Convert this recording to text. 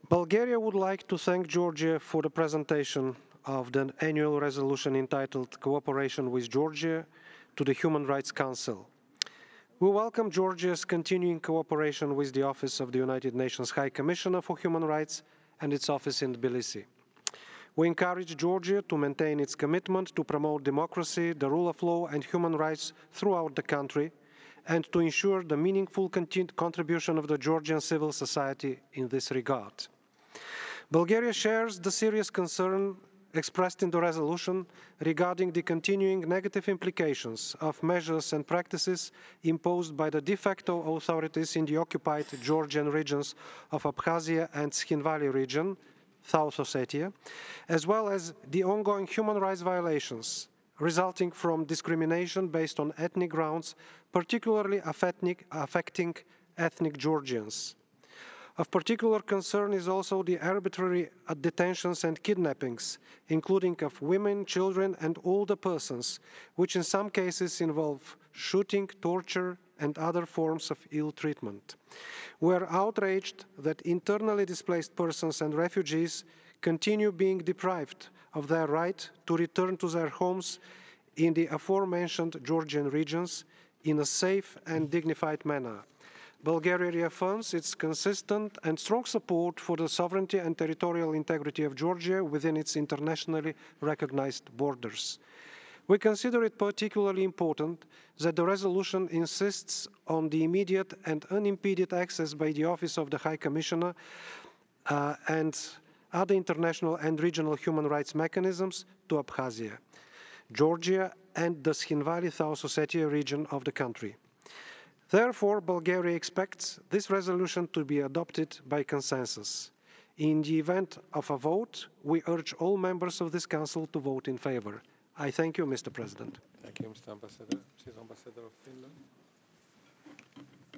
Bulgaria would like to thank Georgia for the presentation of the annual resolution entitled Cooperation with Georgia to the Human Rights Council. We welcome Georgia's continuing cooperation with the Office of the United Nations High Commissioner for Human Rights and its office in Tbilisi. We encourage Georgia to maintain its commitment to promote democracy, the rule of law and human rights throughout the country, and to ensure the meaningful contribution of the Georgian civil society in this regard. Bulgaria shares the serious concern expressed in the resolution regarding the continuing negative implications of measures and practices imposed by the de facto authorities in the occupied Georgian regions of Abkhazia and Tskhinvali region, South Ossetia, as well as the ongoing human rights violations resulting from discrimination based on ethnic grounds, particularly affecting ethnic Georgians. Of particular concern is also the arbitrary detentions and kidnappings, including of women, children and older persons, which in some cases involve shooting, torture and other forms of ill treatment. We are outraged that internally displaced persons and refugees continue being deprived of their right to return to their homes in the aforementioned Georgian regions in a safe and dignified manner. Bulgaria reaffirms its consistent and strong support for the sovereignty and territorial integrity of Georgia within its internationally recognized borders. We consider it particularly important that the resolution insists on the immediate and unimpeded access by the Office of the High Commissioner and other international and regional human rights mechanisms to Abkhazia, Georgia and the Tskhinvali South Ossetia region of the country. Therefore, Bulgaria expects this resolution to be adopted by consensus. In the event of a vote, we urge all members of this Council to vote in favour. I thank you, Mr. President. Thank you, Mr. Ambassador. Mrs. Ambassador of Finland.